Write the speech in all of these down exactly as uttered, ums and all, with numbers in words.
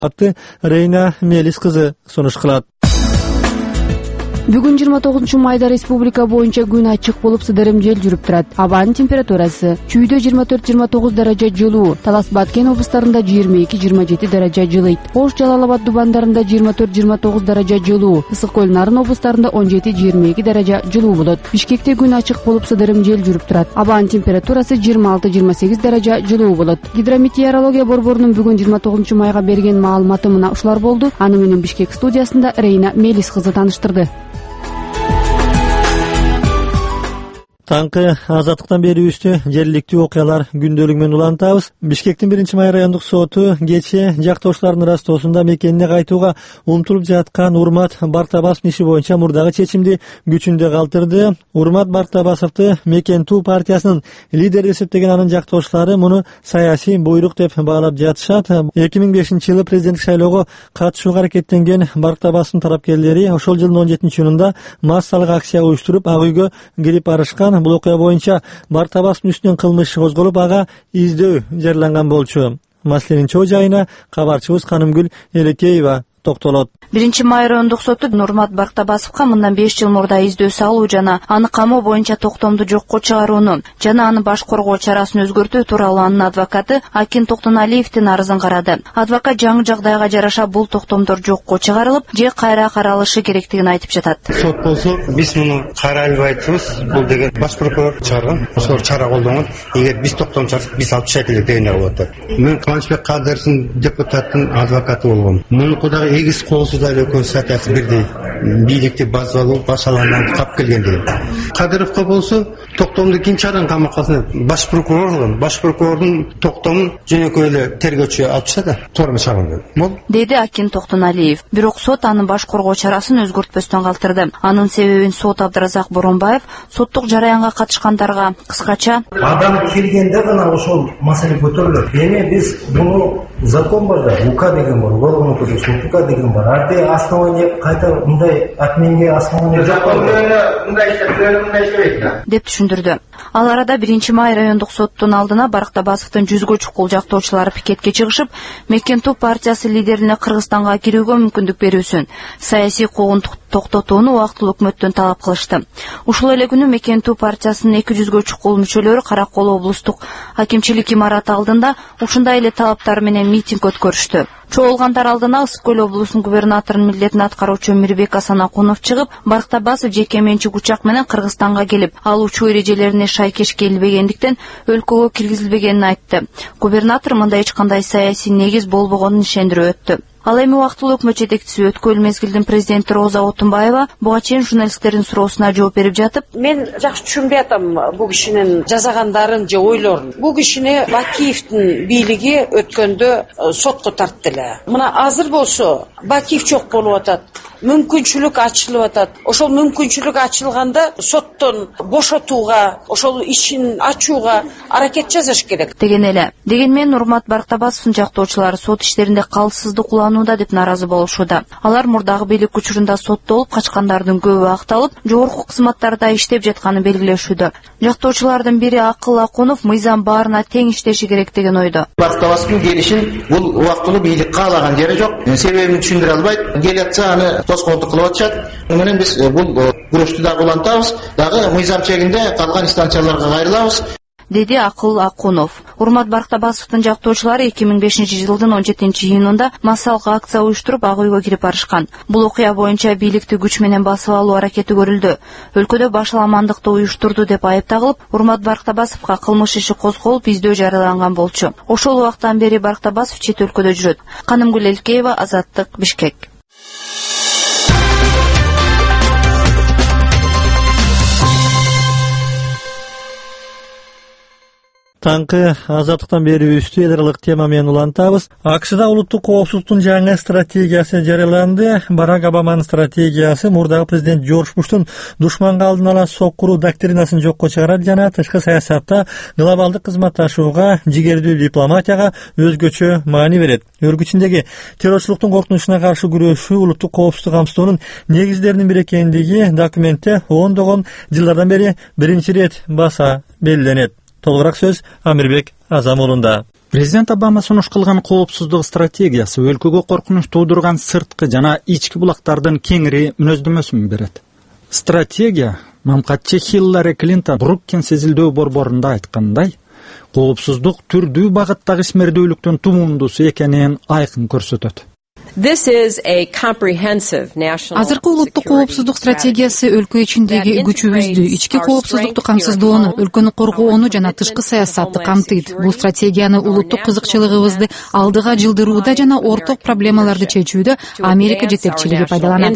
атты Рейна Мелис кызы сунуш кылат. Бүгүн жыйырма тогузунчу майда республика боюнча күн ачык болуп сыдырым жел жүрүп турат. Абанын температурасы чүйдө жыйырма төрт жыйырма тогуз даража жылуу, Талас Баткен облустарында жыйырма эки жыйырма жети даража жылыйт. Ош, Жалал Абад, Дубандарында жыйырма төрт жыйырма тогуз даража жылуу, Ысык көл, Нарын облустарында он жети жыйырма эки даража жылуу болот. Бишкекте күн ачык болуп сыдырым жел жүрүп турат. Абанын температурасы жыйырма алты жыйырма сегиз даража жылуу болот. Гидрометеорология борборунун бүгүн жыйырма тогузунчу майга берген маалыматы мына ушулар болду. Аны менен Бишкек студиясында Рейна Мелис кызы таныштырды. Таңкы азаттыктан берүүбүздү жергиликтүү окуялар күндөлүгү менен улантабыз. Бишкектин биринчи май райондук соту кечээ жактоошулардын ырастоосунда мекенине кайтууга умтулуп жаткан Урмат Бартабасовдун иши боюнча мурдагы чечимди күчүндө калтырды. Урмат Бартабасовду Мекентүү партиясынын лидери эсептеген анын жактоошулары муну саясий буйрук деп баалап жатышат. эки миң бешинчи жылы президенттик шайлоого катышууга аракеттенген Бартабасовдун тарапкерлери ошол жылдын он жетинчи июнунда массалык акция уюштуруп ак үйгө кирип барышкан. Бул окуя боюнча Бартабасовдун үстүнөн кылмыш козголуп, ага издөө жарыяланган болчу. Маселенин чоо жайына кабарчыбыз Канымгүл Элекеева токтолот. Биринчи май райондук соту Урмат Бартабасовго мындан беш жыл мурда издөө салуу жана аны камоо боюнча токтомду жокко чыгарууну жана аны баш коргоо чарасын өзгөртүү тууралуу анын адвокаты Акин Токтоналиевдин арызын карады. Адвокат жаңы жагдайга жараша бул токтомдор жокко чыгарылып, же кайра каралышы керектигин айтып жатат. Сот болсо биз муну карай албайбыз. Бул деген баш прокурор чыгарган, ошол чара колдонгон. Эгер биз токтом чыгарсак, биз алып чыга келет деген болот. Мен Кубанычбек Кадыровдун депутаттын адвокаты болгом. Муну кудагы эгиз колсуз эле өкөн статьясы бирдей. Бийликти базалоо, башаланып кап келгендей. Кадыровго болсо токтомду ким чыгарган камакка алсын? Баш прокурор, баш прокурордун токтомун жөнөкөй эле тергөөчү алып чыгат. Туура чыгарган. Бул деди Акин Токтоналиев. Бирок сот анын баш коргоо чарасын өзгөртпөстөн калтырды. Анын себебин сот Абдыразак Боронбаев соттук жараянга катышкандарга кыскача: адам келгенде гана ошол маселе көтөрүлөт. Эми биз муну закон бар да, УК деген бар, Уголовный кодекс, УК деген бар. Арте основание кайта мындай отменге основание законда мындай иштеп, мындай иштебейт деп түшүндүрдү. Ал арада биринчи май райондук соттун алдына Бартабасовдун жүзгө чукул жактоочулары пикетке чыгышып, Мекентүү партиясы лидерине Кыргызстанга кирүүгө мүмкүндүк берүүсүн, саясий куугун токтотууну убактылуу өкмөттөн талап кылышты. Ушул эле күнү Мекентүү партиясынын эки жүзгө чукул мүчөлөрү Каракол облустук акимчилик имараты алдында ушундай эле талаптар менен митинг өткөрүштү. Чоолгандар алдына Ысык көл облусунун губернаторунун милдетин аткаруучу Мирбек Асанакунов чыгып, Бартабасов жеке менчик учак менен Кыргызстанга келип, ал учуу эрежелерине шайкеш келбегендиктен өлкөгө киргизилбегенин айтты. Губернатор мында эч кандай саясий негиз болбогонун ишендирип өттү. Ал эми убактылуу өкмөт жетекчиси өткөл мезгилдин президенти Роза Отунбаева буга чейин журналисттердин суроосуна жооп берип жатып: мен жакшы түшүнбөй атам бул кишинин жасагандарын же ойлорун. Бул кишини Бакиевдин бийлиги өткөндө сотко тартты эле. Мына азыр болсо Бакиев жок болуп атат. Мүмкүнчүлүк ачылып атат. Ошол мүмкүнчүлүк ачылганда соттон бошотууга, ошол ишин ачууга аракет жасаш керек деген эле. Дегенмен Урмат Бартабасовдун жактоочулары сот иштеринде калыссыздык уланууда деп наразы болушууда. Алар мурдагы бийлик учурунда соттолуп качкандардын көбү акталып, жогорку кызматтарда иштеп жатканын белгилешүүдө. Жактоочулардын бири Акыл Акунов мыйзам баарына тең иштеши керек деген ойдо. Бартабасовдун келишин бул убактылуу бийлик каалаган жери жок. Себебин түшүндүрө албайт. Келатса аны тоскоолдук кылып атышат. Менен биз бул күрөштү дагы улантабыз, дагы мыйзам чегинде калган инстанцияларга кайрылабыз, деди Акыл Акунов. Урмат Бартабасовдун жактоочулары эки миң бешинчи жылдын он жетинчи июнунда массалык акция уюштуруп ак үйгө кирип барышкан. Бул окуя боюнча бийликти күч менен басып алуу аракети көрүлдү. Өлкөдө башаламандыкты уюштурду деп айыпталып, Урмат Бартабасовго кылмыш иши козголуп, издөө жарыяланган болчу. Ошол убактан бери Бартабасов чет өлкөдө жүрөт. Канымгүл Элекеева, Азаттык, Бишкек. Таңкы азаттыктан берүүбүздү эл аралык тема менен улантабыз. АКШда улуттук коопсуздуктун жаңы стратегиясы жарыяланды. Барак Обаманын стратегиясы мурдагы президент Жорж Буштун душманга алдын ала соккуруу доктринасын жокко чыгарат жана тышкы саясатта глобалдык кызматташууга, жигердүү дипломатияга өзгөчө маани берет. Өргүчүндөгү террорчулуктун коркунучуна каршы күрөшүү улуттук коопсуздук камсыздоонун негиздеринин бири экендиги документте ондогон жылдардан бери биринчи ирет баса белгиленет. Толугураак сөз Амирбек Азамулунда. Президент Обама сунуш кылган коопсуздук стратегиясы өлкөгө коркунуч туудурган сырткы жана ички булактардын кеңири мүнөздөмөсүн берет. Стратегия мамкатчы Хиллари Клинтон Бруккин сезилдөө борборунда айткандай, коопсуздук түрдүү багыттагы ишмердүүлүктүн тумундусу экенин айкын көрсөтөт. Азыркы улуттук коопсуздук стратегиясы өлкө ичиндеги күчүбүздү, ички коопсуздукту камсыздоону, өлкөнү коргоону жана тышкы саясатты камтыйт. Бул стратегияны улуттук кызыкчылыгыбызды алдыга жылдырууда жана орток проблемаларды чечүүдө Америка жетекчилиги пайдаланат,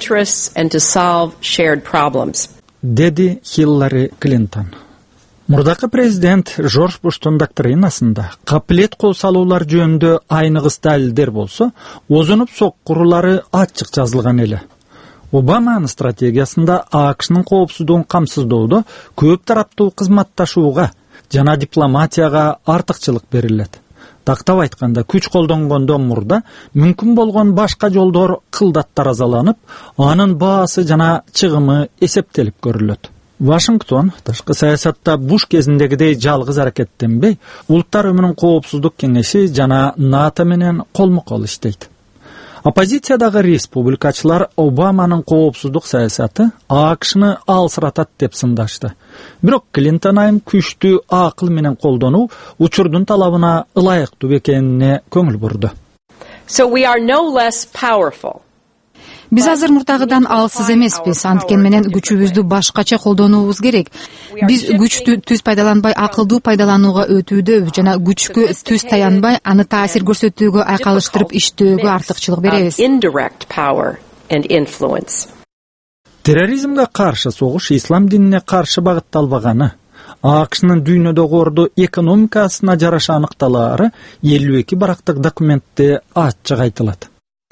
деди Хиллари Клинтон. Мурдакы президент Жорж Буштун доктринасында капилет кол салуулар жөнүндө айныгыс далилдер болсо, озунуп соккурулары ачык жазылган эле. Обаманын стратегиясында АКШнын коопсуздугун камсыздоодо көп тараптуу кызматташууга жана дипломатияга артыкчылык берилет. Тактап айтканда, күч колдонгондон мурда мүмкүн болгон башка жолдор кылдат таразаланып, анын баасы жана чыгымы эсептелип көрүлөт. Вашингтон тышкы саясатта Буш кезиндегидей жалгыз аракеттенбей, Улуттар өмүрүнүн коопсуздук кеңеши жана НАТО менен колмо-кол иштейт. Оппозициядагы республикачылар Обаманын коопсуздук саясаты АКШны алсыратат деп сындашты. Бирок Клинтон айым күчтүү акыл менен колдонуу учурдун талабына ылайыктуу экенине көңүл бурду. Биз азыр мурдагыдан алсыз эмеспиз, анткени менен күчүбүздү башкача колдонуубуз керек. Биз күчтү түз пайдаланбай, акылдуу пайдаланууга өтүүдөбүз жана күчкө түз таянбай, аны таасир көрсөтүүгө айкалыштырып иштөөгө артыкчылык беребиз. Терроризмге каршы согуш ислам динине каршы багытталбаганы, АКШнын дүйнөдөгү орду экономикасына жараша аныкталаары элүү эки барактык документте ачык айтылат.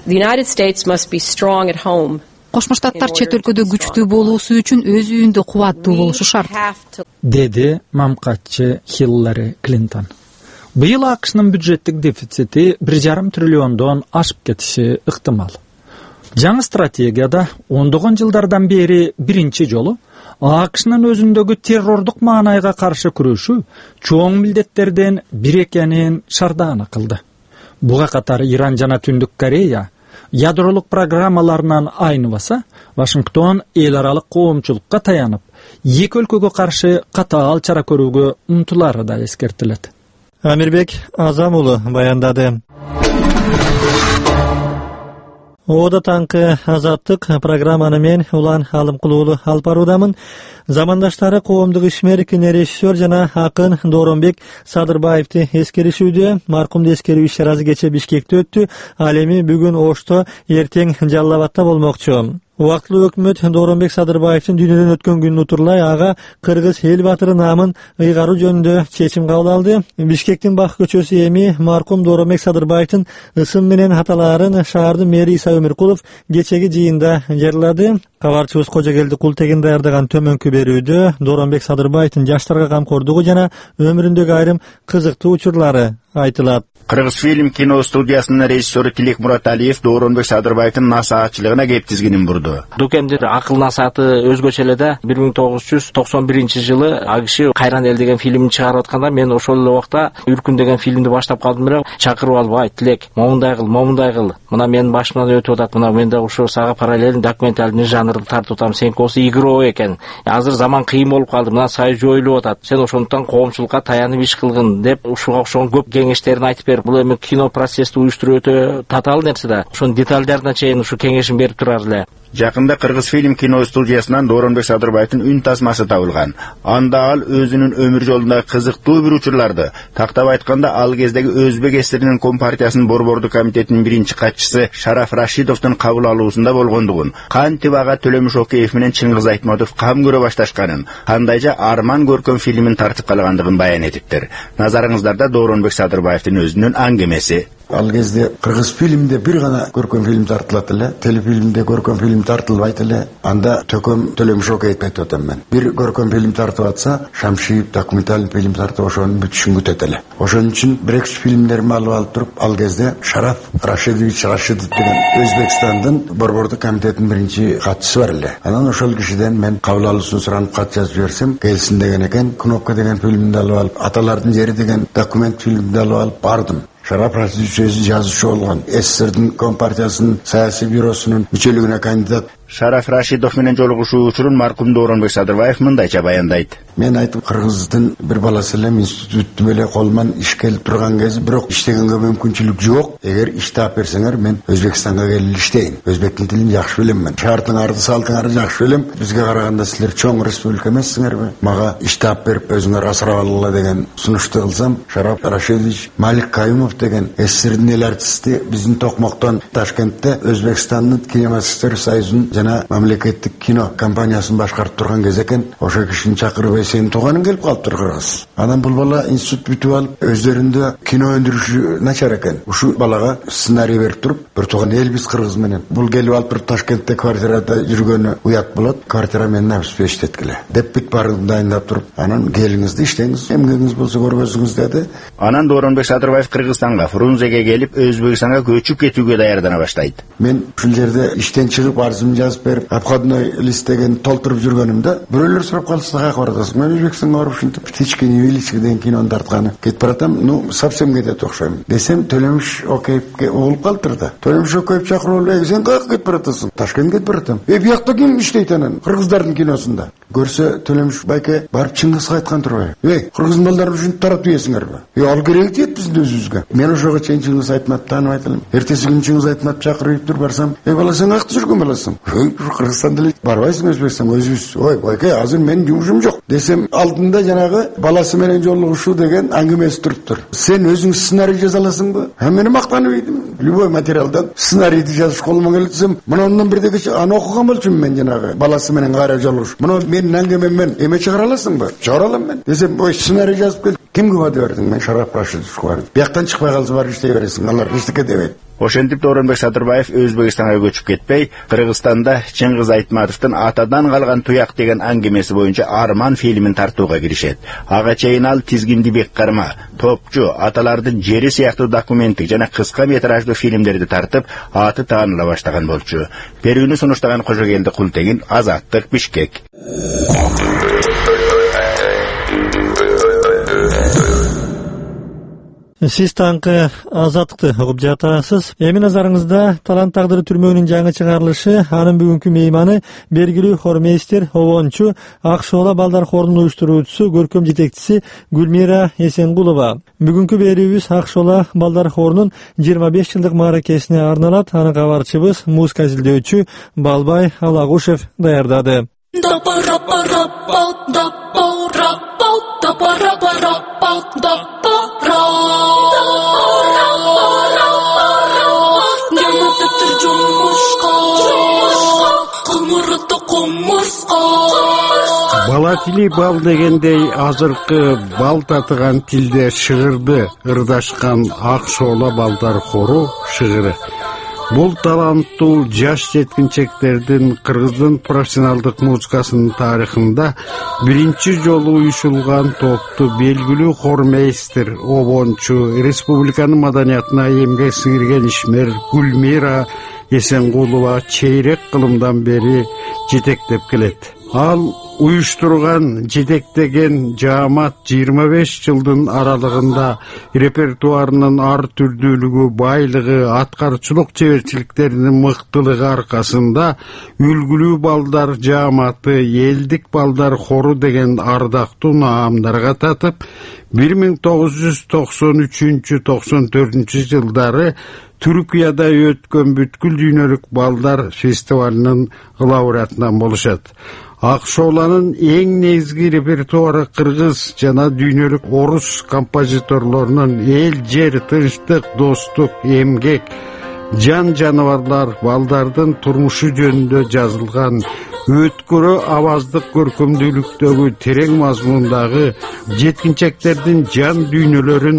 Кошмо Штаттар чет өлкөдө күчтүү болуусу үчүн өз үйүндө кубаттуу болушу шарт, деди мамкатчы Хиллари Клинтон. Быйыл АКШнын бюджеттик дефицити бир жарым триллиондон ашып кетиши ыктымал. Жаңы стратегияда ондогон жылдардан бери биринчи жолу АКШнын өзүндөгү террордук маанайга каршы күрөшүү чоң милдеттерден бир экенин шардаана кылды. Буга катары Иран жана Түндүк Корея ядролук программаларынан айныбаса, Вашингтон эл аралык коомчулукка таянып, эки өлкөгө каршы катаал чара көрүүгө умтулары да эскертилет. Амирбек Азам уулу баяндады. Ода таңкы азаттык программаны мен улан алым кылуулу алып баруудамын. Замандаштары коомдук ишмер кинорежиссер жана акын Дооронбек Садырбаевди эскеришүүдө. Маркумду эскерүү иш-чарасы кече Бишкекте өттү. Ал эми бүгүн Ошто, эртең Жалал Абадта болмокчу. Убактылуу өкмөт Дооронбек Садырбаевдин дүйнөдөн өткөн күнүн утурлай ага кыргыз эл баатыры наамын ыйгаруу жөнүндө чечим кабыл алды. Бишкектин Бак көчөсү эми маркум Дооронбек Садырбаевдин ысым менен аталаарын шаардын мэри Иса Өмүркулов кечеги жыйында жарыялады. Кабарчыбыз Кожогелди Култегин даярдаган төмөнкү берүүдө Дооронбек Садырбаевдин жаштарга камкордугу жана өмүрүндөгү айрым кызыктуу учурлары айтылат. Кыргыз фильм кино студиясынын режиссеру Тилек Мураталиев Дооронбек Садырбаевдин насаатчылыгына кеп тизгинин бурду. Дүкенде акыл насааты өзгөчө эле да бир миң тогуз жүз токсон биринчи жылы ал киши Кайран эл деген фильмин чыгарып атканда мен ошол эле убакта Үркүн деген фильмди баштап калдым эле. Чакырып алып, ай Тилек, момундай кыл, момундай кыл. Мына менин башымдан өтүп атат, мына мен да ошо сага параллель документальный жанрды тартып атам. Сенки осы игроо экен. Азыр заман кыйын болуп калды. Мына сай жоюлуп атат. Сен ошондуктан коомчулукка таянып иш кылгын деп ушуга окшогон көп кеңештерин айтып берип, бул эми кино процессти уюштуруу өтө татаал нерсе да. Ошонун детальдарына чейин ушу кеңешин берип турар эле. Жакында Кыргыз фильм кино студиясынан Дооронбек Садырбаевдин үн тасмасы табылган. Анда ал өзүнүн өмүр жолундагы кызыктуу бир учурларды, тактап айтканда ал кездеги Өзбек эсиринин Компартиясынын борбордук комитетинин биринчи катчысы Шараф Рашидовдун кабыл алуусунда болгондугун, кантип ага Төлөмүш Океев менен Чыңгыз Айтматов кам көрө башташканын, кандайча арман көркөм фильмин тартып калгандыгын баян этиптир. Назарыңыздарда Дооронбек Садырбаевдин өзүнүн аңгемеси. Ал кезде кыргыз фильмде бир гана көркөм фильм тартылат эле, телефильмде көркөм фильм тартылбайт эле. Анда Төкөм Төлөмшөк айтып атам мен. Бир көркөм фильм тартып атса, Шамшиев документалдык фильм тартып ошонун бүтүшүн күтөт эле. Ошон үчүн бир-эки фильмдерди алып алып туруп, ал кезде Шараф Рашидович Рашидов деген Өзбекстандын борбордук комитетинин биринчи катчысы бар эле. Анан ошол кишиден мен кабыл алуусун суранып кат жазып жиберсем, келсин деген экен. Кнопка деген фильмди алып алып, Аталардын жери деген документ фильмди алып алып бардым. Шараф Рашидович өзү жазуучу болгон. СССРдин Компартиясынын саясий бюросунун мүчөлүгүнө кандидат. Шараф Рашидов менен жолугушуу учурун маркум Дооронбек Садырбаев мындайча баяндайт. Мен айтып, кыргыздын бир баласы эле институтту эле колуман иш келип турган кези, бирок иштегенге мүмкүнчүлүк жок. Эгер иш таап берсеңер, мен Өзбекстанга келип иштейин. Өзбектин тилин жакшы билем мен. Шартыңарды, салтыңарды жакшы билем. Бизге караганда силер чоң республика эмессиңерби? Мага иш таап берип, өзүңөр асырап алгыла деген сунушту кылсам, Шараф Рашидович Малик Каюмов деген СССРдин эл артисти биздин Токмоктон Ташкентте Өзбекстандын кинематографисттер союзунун жана мамлекеттик кино компаниясын башкарып турган кез экен. Ошо кишини чакырып, сенин тууганың келип калыптыр кыргыз. Анан бул бала институт бүтүп алып, өздөрүндө кино өндүрүшү начар экен. Ушу балага сценарий берип туруп, бир тууган элбиз кыргыз менен. Бул келип алып, бир Ташкентте квартирада жүргөнү уят болот. Квартира менен обеспечивать деп бит барын дайындап туруп, анан келиңиз да иштеңиз, эмгегиңиз болсо көргөзүңүз деди. Анан Дооронбек Садырбаев Кыргызстанга, Фрунзеге келип, Өзбекстанга көчүп кетүүгө даярдана баштайт. Мен ушул жерде иштен чыгып, арызымды жазып берип, обходной лист деген толтуруп жүргөнүмдө, бирөөлөр сурап калса, каяка барасың? Мен Өзбекстанга барып ушинтип птички невелички деген кинону тартканы. Кетип баратам, ну, совсем кетет окшойм. Десем, Төлөмүш Океевке болуп калыптыр да. Төлөмүш Океев чакырып алып, сен каяка кетип баратасың? Ташкентке кетип баратам. Э, биякта ким иштейт анан? Кыргыздардын киносунда. Көрсө, Төлөмүш байке барып Чыңгызга айткан турбайбы? Эй, кыргыз балдарын ушинтип таратып ийесиңерби? Э, ал керек тиет биздин өзүбүзгө. Мен ошого чейин Чыңгыз Айтматовду тааныбайт элем. Эртеси күнү Чыңгыз Айтматов чакырып туруп барсам, "Эй, бала, сен каякта жүргөн баласың?" "Ой, Кыргызстанда эле барбайсың Өзбекстанга, өзүбүз." "Ой, байке, азыр менин жумушум жок." Десем, алдында жанагы баласы менен жолугушуу деген аңгемеси туруптур. Сен өзүң сценарий жаза аласыңбы? А мен мактанып ийдим. Любой материалдан сценарийди жазыш колума келет десем, мына ондан бирдеги аны окуган болчумун мен жанагы баласы менен кайра жолугуш. Мына менин аңгемеммен эме чыгара аласыңбы? Чыгара алам мен. Десем, "Ой, сценарий жазып кел." Кимге ваде бердиң? Мен Шараф Рашидовичке бардым. Бияктан чыкпай калса бар иштей бересиң. Алар эчтеке дебейт. Ошентип Дооронбек Садырбаев Өзбекстанга көчүп кетпей, Кыргызстанда Чыңгыз Айтматовдун атадан калган туяк деген аңгемеси боюнча Арман фильмин тартууга киришет. Ага чейин ал тизгинди бек карма, топчу, аталардын жери сыяктуу документтик жана кыска метраждуу фильмдерди тартып, аты тааныла баштаган болчу. Берүүнү сунуштаган Кожогелди Култегин, Азаттык, Бишкек. Сиз таңкы Азаттыкты угуп жатасыз. Эми назарыңызда Талант тагдыры түрмөгүнүн жаңы чыгарылышы, анын бүгүнкү мейманы белгилүү хормейстер, обончу, Акшоола балдар хорунун уюштуруучусу, көркөм жетекчиси Гүлмира Эсенгулова. Бүгүнкү берүүбүз Акшоола балдар хорунун жыйырма беш жылдык мааракесине арналат. Аны кабарчыбыз, музыка изилдөөчү Балбай Алагушев даярдады. Бала тили бал дегендей азыркы бал татыган тилде шыгырды ырдашкан Акшоола балдар хору шыгыры. Бул таланттуу жаш жеткинчектердин кыргыздын профессионалдык музыкасынын тарыхында биринчи жолу уюшулган топту белгилүү хормейстер, обончу, республиканын маданиятына эмгек сиңирген ишмер Гүлмира Эсенгулова чейрек кылымдан бери жетектеп келет. Ал уюштурган, жетектеген жаамат жыйырма беш жылдын аралыгында репертуарынын ар түрдүүлүгү, байлыгы, аткарчылык чеберчиликтеринин мыктылыгы аркасында үлгүлүү балдар жааматы, элдик балдар хору деген ардактуу наамдарга татып, бир миң тогуз жүз токсон үчүнчү — токсон төртүнчү жылдары Түркияда өткөн бүткүл дүйнөлүк балдар фестивалынын лауреатынан болушат. Акшооланын эң негизги репертуары кыргыз жана дүйнөлүк орус композиторлорунун эл, жер, тынчтык, достук, эмгек, жан жаныбарлар, балдардын турмушу жөнүндө жазылган, өткөрө аваздык көркөмдүүлүктөгү терең мазмундагы, жеткинчектердин жан дүйнөлөрүн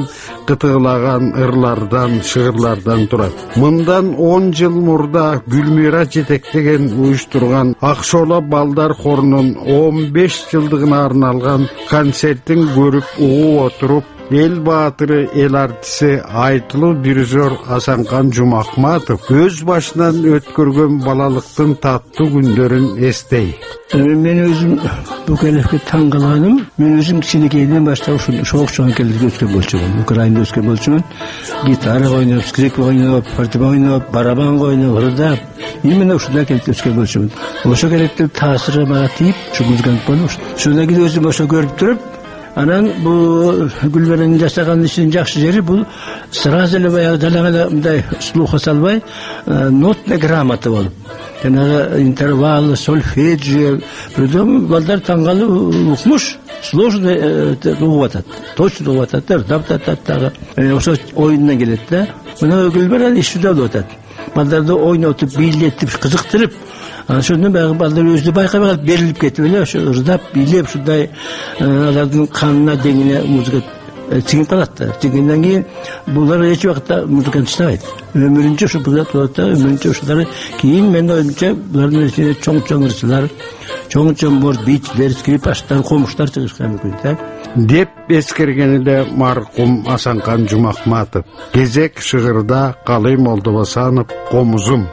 кытыглаган ырлардан, шыгырлардан турат. Мындан он жыл мурда Гүлмира жетектеген уюштурган Акшола балдар хорунун он беш жылдыгына арналган концертин көрүп угуп отуруп, эл баатыры, эл артиси, айтылуу дирижер Асанкан Жумакматов өз башынан өткөргөн балалыктын таттуу күндөрүн эстей. Мен өзüm bu kelekке таң калганым, мен өзüm кичинекейден баштап ошол чоң келекте өскөн болчумун. Украинада өскөн болчумун. Гитара ойноп, скрипка ойноп, фортепиано ойноп, барабан ойноп, ырдап, именно ушундай келекте өскөн болчумун. Ошол келектин таасиры мага тийип, ушу музыкант болуп, ошондон кийин өзүм ошо көрүп туруп, анан бул Гүлбаранын жашаган ишинин жакшы жери бул сразу эле баягы далага мындай слуха салбай, нотная грамота болуп, жанагы интервалы, сольфеджио, притом балдар таңгалы укмуш, сложно угуп атат, точно угуп атат, ырдап атат дагы. Ошо оюндан келет да. Мына Гүлбаран иште болуп атат. Балдарды ойнотуп, бийлетип, кызыктырып, ошондон баягы балдар өзү байкабай калып берилип кетип эле ошо ырдап, бийлеп, ушундай алардын канына, деңине музыка сиңип калат да. Сиңгенден кийин булар эч убакта музыкант иштебейт. Өмүрүнчө ушу булар болот да, өмүрүнчө ушулар кийин мен оюмча булардын ичинде чоң-чоң ырчылар, чоң-чоң борт бичлер, скрипачтар, комуштар чыгышкан мүмкүн да. Деп эскерген эле маркум Асанкан Жумакматов. Кезек шыгырда Калый Молдобасанов «Комузум».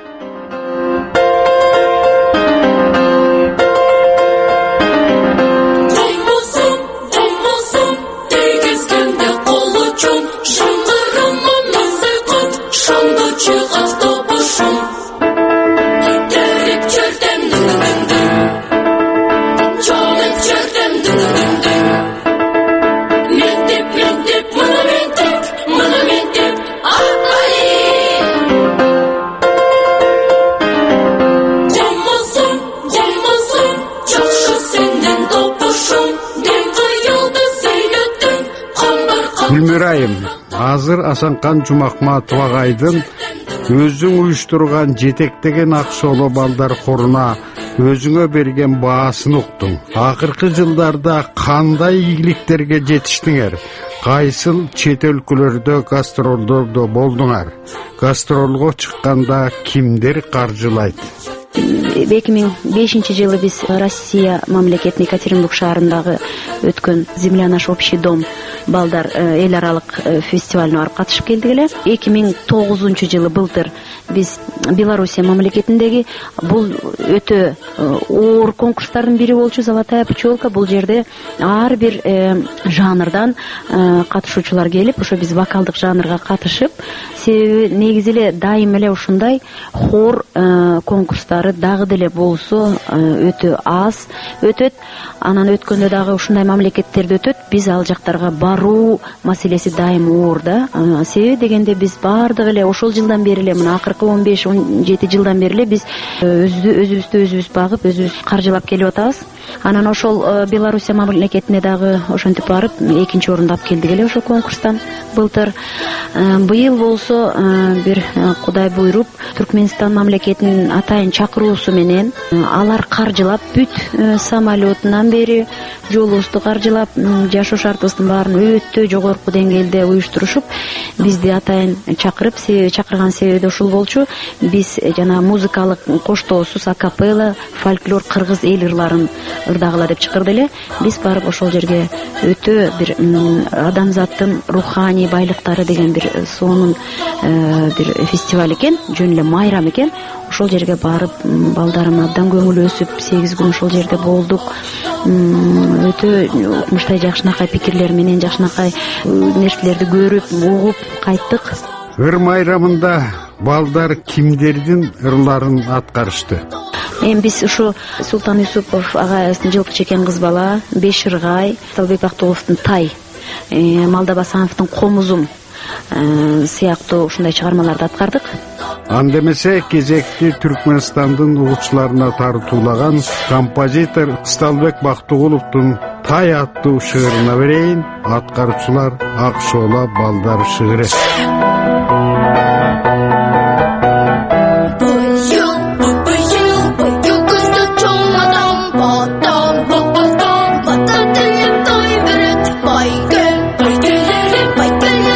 Гүлмирайым, азыр Асанкан Жумакматов агайдын өзүң уюштурган жетектеген Акшола балдар хоруна өзүңө берген баасын уктуң. Акыркы жылдарда кандай ийгиликтерге жетиштиңер? Кайсыл чет өлкөлөрдө гастролдордо болдуңар? Гастролго чыкканда кимдер каржылайт? эки миң бешинчи жылы биз Россия мамлекетинин Екатеринбург шаарындагы өткөн «Земля наш общий дом» балдар эл аралык фестивалына барып катышып келдик эле. эки миң тогузунчу жылы былтыр биз Белоруссия мамлекетиндеги бул өтө оор конкурстардын бири болчу «Золотая пчелка». Бул жерде ар бир жанрдан катышуучулар келип, ошо биз вокалдык жанрга катышып, себеби негизи эле дайым эле ушундай хор конкурстары дагы деле болсо өтө аз өтөт. Анан өткөндө дагы ушундай мамлекеттерде өтөт. Биз ал жактарга баруу маселеси дайым оор да. Себеби дегенде биз бардык эле ошол жылдан бери эле, мына акыркы он беш он жети жылдан бери эле биз өзүбүздү өзүбүз багып, өзүбүз каржылап келип атабыз. Анан ошол Белоруссия мамлекетине дагы ошентип барып экинчи орунду алып келдик эле ошол конкурстан былтыр. Быйыл болсо бир Кудай буйруп Түркмөнстан мамлекетинин атайын чакыруусу менен алар каржылап, бүт самолетунан бери жолубузду каржылап, жашоо шартыбыздын баарын өтө жогорку деңгээлде уюштурушуп, бизди атайын чакырып, чакырган себеби ушул болчу. Биз жана музыкалык коштоосуз акапелла, фольклор кыргыз эл ырларын ырдагыла деп чакырды эле. Биз барып ошол жерге өтө бир адамзаттын руханий байлыктары деген бир сонун бир фестиваль экен, жөн эле майрам экен. Ошол жерге барып, балдарым абдан көңүл өсүп, сегиз күн ошол жерде болдук. Өтө укмуштай жакшынакай пикирлер менен жакшынакай нерселерди көрүп, угуп кайттык. Ыр майрамында балдар кимдердин ырларын аткарышты? Эми биз ушу Султан Юсупов агайыбыздын жылкы чекен кыз бала, Беширгай, Талбек Бактууловдун Тай, Молдобасановдун Комузум сыяктуу ушундай чыгармаларды аткардык. Андемесе кезекти Түркмөнстандын угучуларына тартуулаган композитор Сталбек Бактууловдун Тай аттуу шыгырына берейин. Аткарчылар Акшола балдар шыгыры. Bye.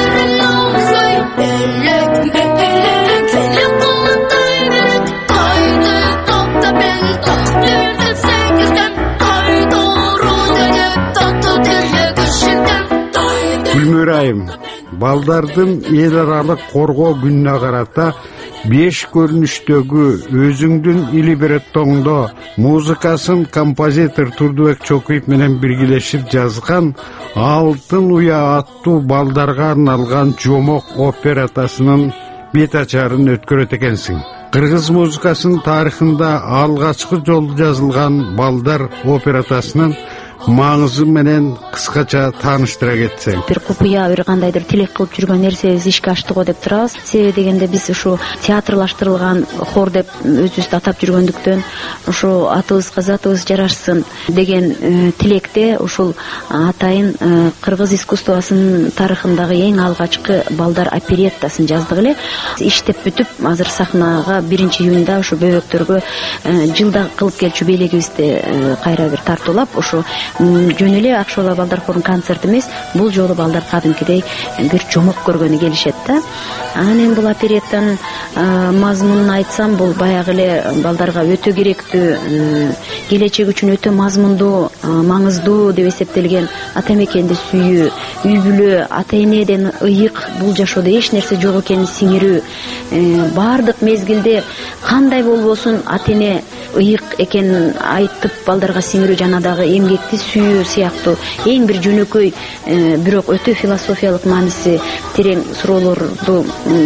балдардын эл аралык коргоо күнүнө карата беш көрүнүштөгү өзүңдүн илибреттоңдо музыкасын композитор Турдубек Чокуев менен биргелешип жазган Алтын уя аттуу балдарга арналган жомок оператасынын бет ачарын өткөрөт экенсиң. Кыргыз музыкасынын тарыхында алгачкы жолу жазылган балдар оператасынын маңызы менен кыскача тааныштыра кетсең. Бир купуя бир кандайдыр тилек кылып жүргөн нерсебиз ишке ашты го деп турабыз. Себеби дегенде биз ушу театрлаштырылган хор деп өзүбүздү атап жүргөндүктөн ушу атыбызга затыбыз жарашсын деген тилекте ушул атайын кыргыз искусствосунун тарыхындагы эң алгачкы балдар опереттасын жаздык эле. Иштеп бүтүп азыр сахнага биринчи июнда ушу бөбөктөргө жылда кылып келчү белегибизди кайра бир тартуулап ушу жөн эле Акшола балдар хорунун концерти эмес, бул жолу балдар кадимкидей бир жомок көргөнү келишет да. Анан эми бул опереттанын мазмунун айтсам, бул баягы эле балдарга өтө керектүү, келечек үчүн өтө мазмундуу, маңыздуу деп эсептелген ата мекенди сүйүү, үй бүлө, ата энеден ыйык, бул жашоодо эч нерсе жок экенин сиңирүү, баардык мезгилде кандай болбосун ата эне ыйык экенин айтып балдарга сиңирүү, жана дагы эмгекти сүйүү сыяктуу эң бир жөнөкөй, бирок өтө философиялык мааниси терең суроолорду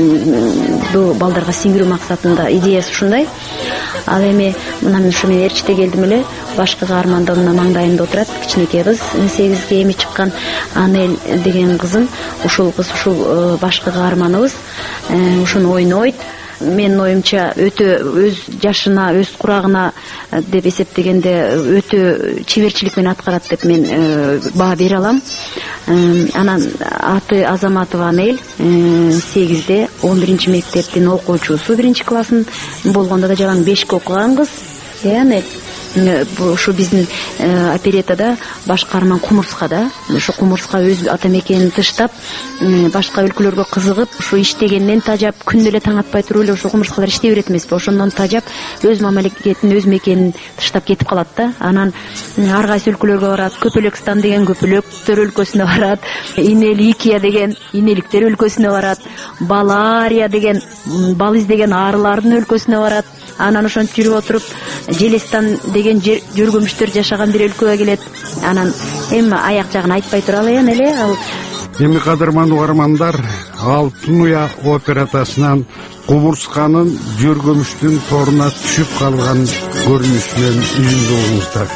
балдарга сиңирүү максатында идеясы ушундай. Ал эми мына ушу мен Эрчите келдим эле, башкы каарманда мына маңдайымда отурат кичинекей кыз, сегизге эми чыккан Анель деген кызым. Ушул кыз ушул башкы каарманыбыз, ушуну ойнойт. Менин оюмча өтө өз жашына, өз курагына деп эсептегенде өтө чеберчилик менен аткарат деп мен баа бере алам. Анан аты Азаматова Анель, сегизде, он биринчи мектептин окуучусу, биринчи классын болгондо да жалаң бешке окуган кыз. Анель ушу биздин опереттада баш каарман кумурска да. Ушу кумурска өз ата мекенин тыштап, башка өлкөлөргө кызыгып, ушу иштегенден тажап, күндө эле таң атпай туруп эле ушу кумурскалар иштей берет эмеспи? Ошондон тажап, өз мамлекетин, өз мекенин тыштап кетип калат да. Анан ар кайсы өлкөлөргө барат. Көпөлөкстан деген көпөлөктөр өлкөсүнө барат. Инеликия деген инеликтер өлкөсүнө барат. Балария деген бал издеген арылардын өлкөсүнө барат. Анан ошентип жүрүп отуруп, Желестан деген жөргөмүштөр жашаган бир өлкөгө келет. Анан эми аяк жагын айтпай туралы эле. Ал эми кадырман угармандар, Алтын уя оператасынан кумурсканын жөргөмүштүн торуна түшүп калган көрүнүшүнөн үзүндү угуңуздар.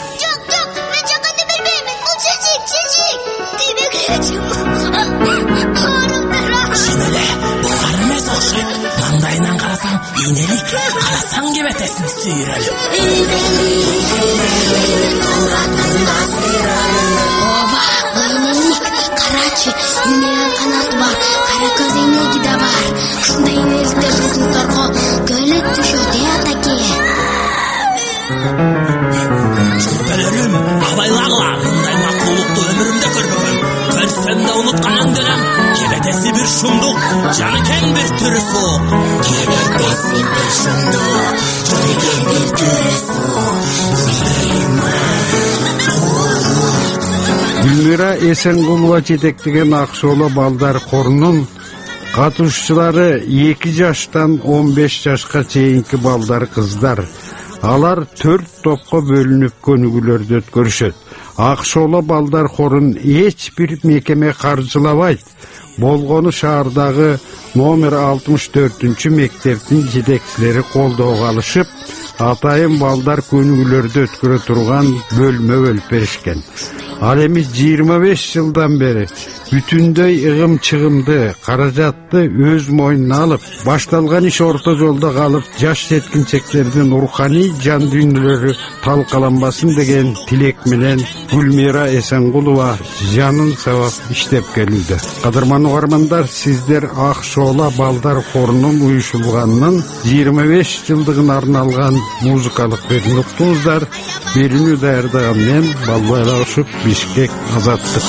Маңдайынан карасаң инелик, карасаң кебетесин сүйрөл. Оба, инелик, карачы, инелик канаты бар, кара көз инелики да бар. Ушундай инеликтер биздин торго көлөк түшөт, э атаке. Журбелерим, абайлагыла, мындай макулукту өмүрүмдө көрбөгөм. Көрсөм да унутканан дөнөм, кебетеси бир шумдук, жаныкен бир түрү суук. Кебетеси бир шумдук, жаныкен бир түрү суук. Гүлмира Эсенгулова жетектеген Акшола балдар хорунун катышчылары эки жаштан он беш жашка чейинки балдар кыздар. Алар төрт топко бөлүнүп көнүгүүлөрдү өткөрүшөт. Акшола балдар хорун эч бир мекеме каржылабайт. Болгону шаардагы номер алтымыш төртүнчү мектептин жетекчилери колдоого алышып, атайын балдар көнүгүүлөрдү өткөрө турган бөлмө бөлүп беришкен. Ал эми жыйырма беш жылдан бери бүтүндөй ыгым чыгымды, каражатты өз мойнуна алып, башталган иш орто жолдо калып, жаш жеткинчектердин руханий жан дүйнөлөрү талкаланбасын деген тилек менен Гүлмира Эсенгулова жанын сабап иштеп келүүдө. Кадырман угармандар, сиздер Акшола балдар хорунун уюшулганынын жыйырма беш жылдыгына арналган музыкалык берүүнү уктуңуздар. Берүүнү даярдаган мен Балбайлашып Бишкек Азаттык.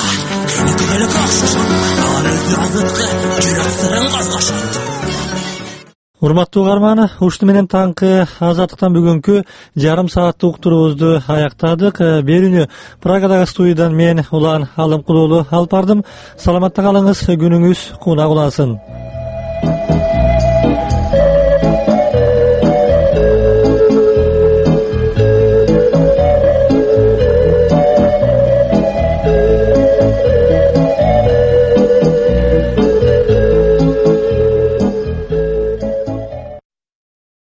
Урматтуу угарман, ушуну менен таңкы Азаттыктан бүгүнкү жарым сааттык уктуруубузду аяктадык. Берүүнү Прагадагы студиядан мен Улан Алымкулуулу алып бардым. Саламатта калыңыз, күнүңүз кунак улансын.